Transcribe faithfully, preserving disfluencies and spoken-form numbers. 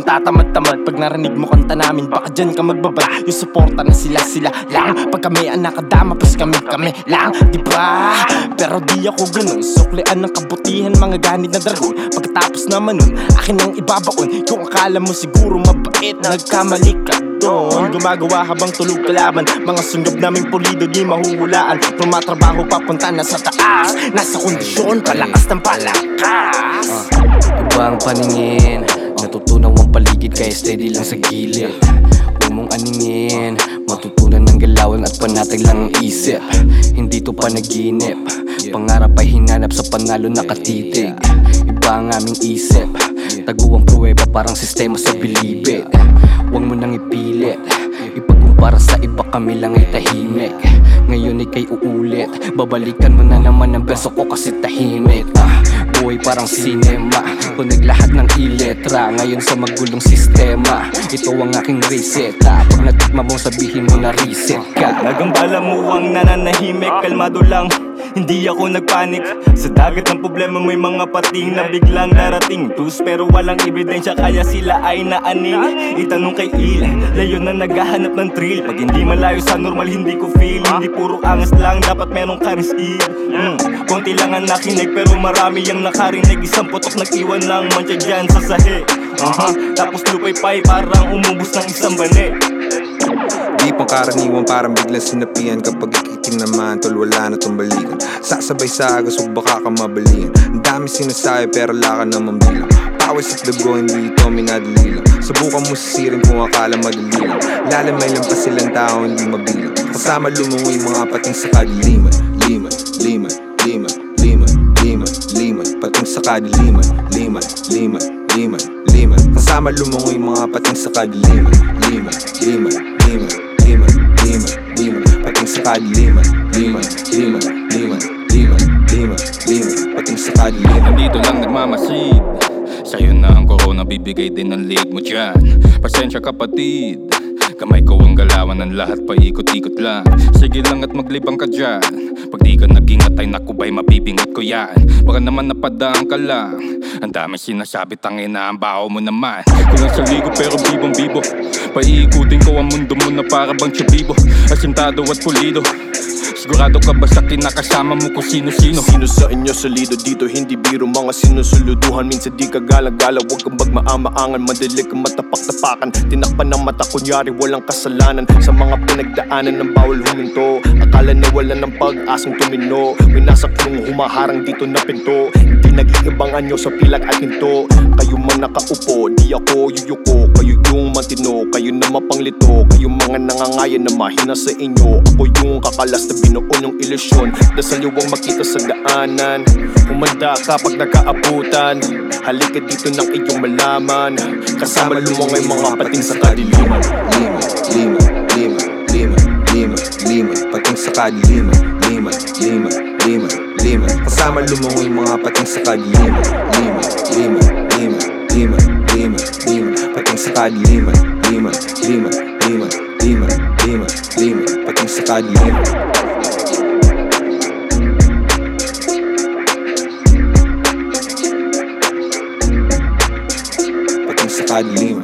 magtatamad-tamad. Pag narinig mo kanta namin, baka dyan ka magbabad. Yung suporta na sila, sila lang. Pag kami ang nakadama, pas kami, kami lang, diba? Pero di ako ganun, suklian ng kabutihan, mga ganit na dragon. Pagkatapos naman nun, akin ang ibabaon. Kung akala mo siguro mabait, nagkamali ka doon. Gumagawa habang tulog kalaban, mga sunggab naming pulido di mahuhulaan. Tumatrabaho papunta na sa taas, nasa kondisyon, palakas ng palakas. uh, Iba ang paningin, natutunaw ang paligid kaya steady lang sa gilid. Huwag mong aningin, matutunan ng galawan at panatag lang ang isip. Hindi to panaginip, pangarap ay hinanap sa panalo nakatitig. Iba ang aming isip, taguang pruweba parang sistema sa bilibid. Huwag mo nang ipilit, ipagkumpara sa iba kami lang ay tahimik. Ngayon ika'y uulit, babalikan mo na naman ang beso ko kasi tahimik. ah, Buhay parang sinema, punag lahat ng iletra. Ngayon sa magulong sistema, ito ang aking reseta. Pag natikma mo sabihin mo na reset ka. Nagambala mo ang nananahimik, kalmado lang, hindi ako nagpanik. Sa dagat ng problema may mga pating na biglang darating. Tus pero walang ebidensya kaya sila ay naaning. Itanong kay Il, layo na naghahanap ng thrill. Pag hindi malayo sa normal hindi ko feel. Hindi puro angas lang, dapat merong karisip. mm. Konti lang ang nakinig pero marami ang nakarinig. Isang putok nag-iwan ng mancha dyan sa sahi. uh-huh. Tapos lupay-pay parang umubos ng isang bani. Di pang karaniwan parang biglang sinapian. Kapag ikiting naman tol wala na tong balikan. Sasabay sa agas o baka ka mabalian. Ang dami sinasabi pero wala ka naman bilang. Pawis at dugo hindi ito minadali lang. Subukan mo sisirin kung akala madali lang. Lalamay lang pa silang tao hindi mabilang. Kasama lumungoy mga pating sa kadiliman. Liman, liman, liman, liman, liman, liman. Pating sa kadiliman. Liman, liman, liman, liman. Kasama lumungoy mga pating sa kadiliman. Liman, liman, liman, liman, liman, liman. Pating sa kadiliman. Liman, liman, liman, liman, liman, liman. Pating sa kadiliman. Nandito lang nagmamasid, sa'yo na ang corona, bibigay din ang lead mo dyan. Pasensya kapatid, kamay ko ang galawan ng lahat, paikot-ikot lang. Sige lang at maglibang ka dyan. Pag di ka nag-ingat ay nakubay, mabibingot ko yan. Baka naman napadaan ka lang. Ang dami sinasabi, tangin na ang baho mo naman. Kulang sa ligo pero bibong-bibo, paikutin ko ang mundo mo na para bang tsubibo. Asintado at pulido, sigurado ka ba sa kinakasama mo kung sino-sino? Sino sa inyo solido dito, hindi biro mga sinusuluduhan. Minsan di ka gala-gala, huwag kang magmaamaangan. Madali kang matapak-tapakan, tinakpan ng mata kunyari walang kasalanan. Sa mga pinagdaanan ng bawal huminto, akala na wala ng pag-asang tumino. May nasa kulong humaharang dito na pinto, hindi nag-iibang anyo sa pilak at hinto. Kayo man nakaupo, di ako yuyuko. Kayo yung matino, kayo na mapanglito. Kayo mga nangangayan na mahina sa inyo. Ako yung kakalas na binuon yung ilusyon. Dasal yung makita sa daanan. Humanda kapag nagkaabutan, halika dito ng iyong malaman. Kasama lumungay mga pating sa kadiliman. Lima, lima, lima, lima, lima, lima. Pating sa kadiliman. Lima, lima, lima, lima. Kasama lumungoy mga pating sa kadiliman. Lima, lima, lima, lima, lima, lima. Pating sa kadiliman. Lima, lima, lima, lima, lima, lima. Pating sa kadiliman. Pating sa kadiliman.